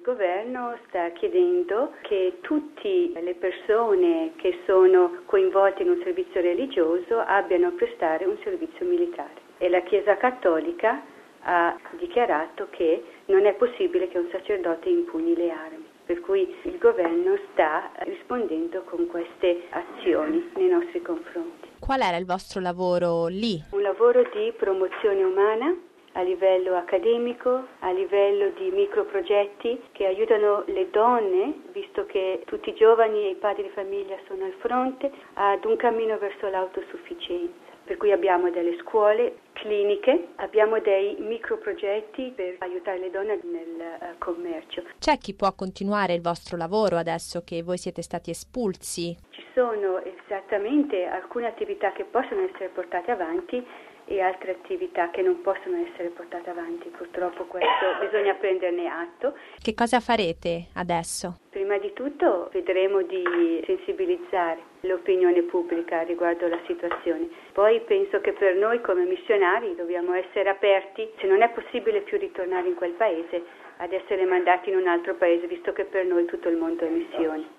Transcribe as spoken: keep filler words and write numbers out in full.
Il governo sta chiedendo che tutte le persone che sono coinvolte in un servizio religioso abbiano a prestare un servizio militare e la Chiesa Cattolica ha dichiarato che non è possibile che un sacerdote impugni le armi, per cui il governo sta rispondendo con queste azioni nei nostri confronti. Qual era il vostro lavoro lì? Un lavoro di promozione umana a livello accademico, a livello di microprogetti che aiutano le donne, visto che tutti i giovani e i padri di famiglia sono al fronte, ad un cammino verso l'autosufficienza. Per cui abbiamo delle scuole, cliniche, abbiamo dei microprogetti per aiutare le donne nel uh, commercio. C'è chi può continuare il vostro lavoro adesso che voi siete stati espulsi? Ci sono esattamente alcune attività che possono essere portate avanti e altre attività che non possono essere portate avanti. Purtroppo questo bisogna prenderne atto. Che cosa farete adesso? Prima di tutto vedremo di sensibilizzare l'opinione pubblica riguardo la situazione. Poi penso che per noi come missionari dobbiamo essere aperti, se non è possibile più ritornare in quel paese, ad essere mandati in un altro paese, visto che per noi tutto il mondo è missione.